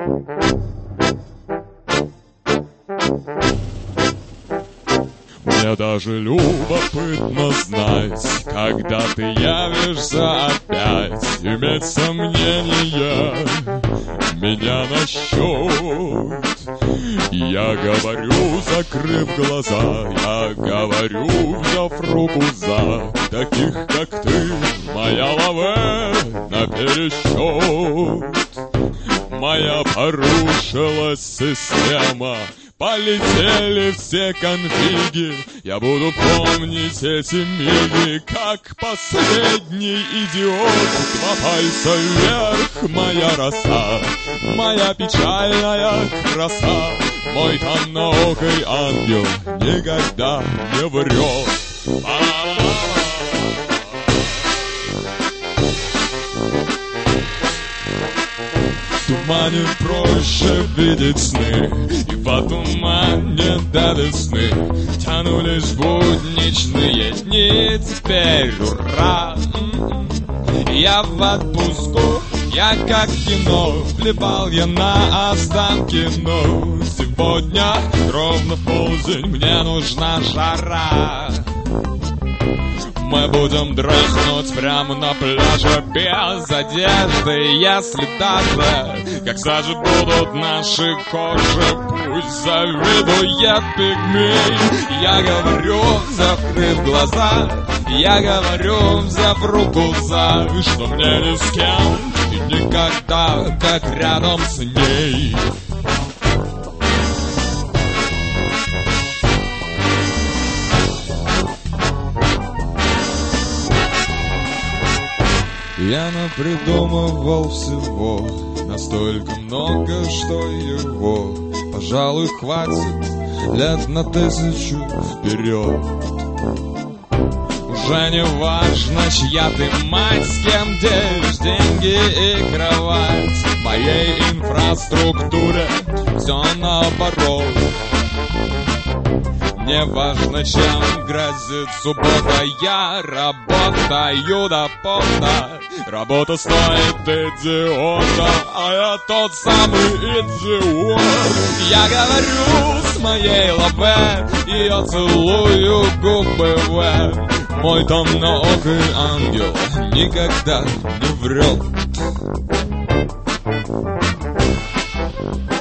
Мне даже любопытно знать, когда ты явишься опять. Иметь сомнения меня насчет. Я говорю, закрыв глаза, я говорю, взяв руку за таких, как ты, моя лаве напересчет. Моя порушилась система, полетели все конфиги. Я буду помнить эти миги, как последний идиот. Два пальца вверх, моя роса, моя печальная краса. Мой тонокий ангел никогда не врет. В тумане проще видеть сны, и по тумане до весны тянулись будничные дни. Теперь ура! Я в отпуску, я как кино, плевал я на останки, но сегодня ровно в полдень мне нужна жара. Мы будем дрыхнуть прямо на пляже без одежды, если даже, как сажи будут наши кожи, пусть завидует пигмей. Я говорю, закрыв глаза, я говорю, взяв руку за, что мне ни с кем и никогда, как рядом с ней. Я напридумывал всего настолько много, что его, пожалуй, хватит лет на 1000 вперед. Уже не важно, чья ты мать, с кем делишь деньги и кровать. В моей инфраструктуре все наоборот. Не важно, чем грозит суббота, я работаю до пота. Работа стоит идиота, а я тот самый идиот. Я говорю с моей лаве, и я целую губы в. Мой тонокий ангел никогда не врет.